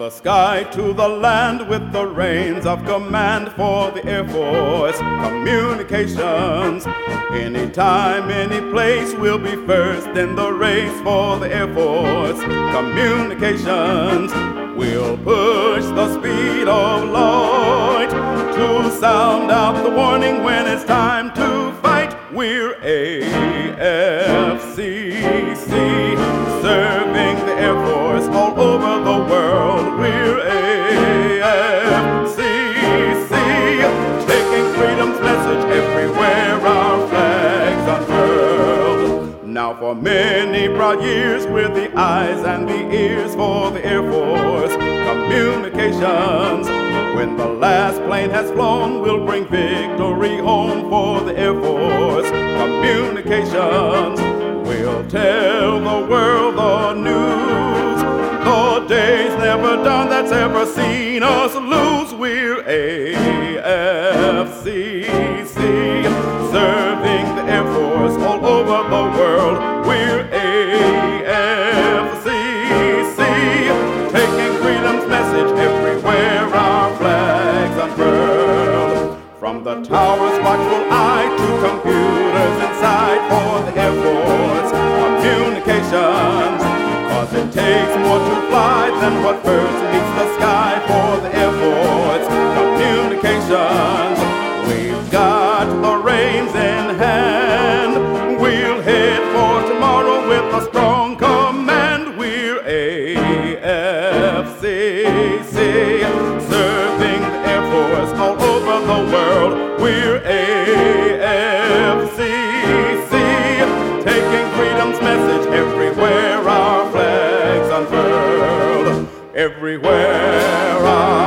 the sky to the land with the reins of command for the Air Force. Communications, anytime, any place, we'll be first in the race for the Air Force. Communications, we'll push the speed of light to sound out the warning when it's time to fight. We're AFCC, serving the Air Force all over the world. We're AFCC, taking freedom's message everywhere our flags unfurled. Now for many proud years, we're the eyes and the ears for the Air Force. Communications, when the last plane has flown, we'll bring victory home for the Air Force. Communications, we'll tell the world the news. The day's never done that's ever seen us lose. We're AFCC, serving the Air Force all over the world. We're AFCC, taking freedom's message everywhere our flags unfurled. From the tower's watchful eye to computers inside for the Air Force. Communications, cause it takes more to fly than what first meets the sky for the Air Force. Communications, we've got the reins in hand. We'll head for tomorrow with a strong command. We're AFCC, serving the Air Force all over the world. We're AFCC, taking freedom's message everywhere our flags unfurled. Everywhere our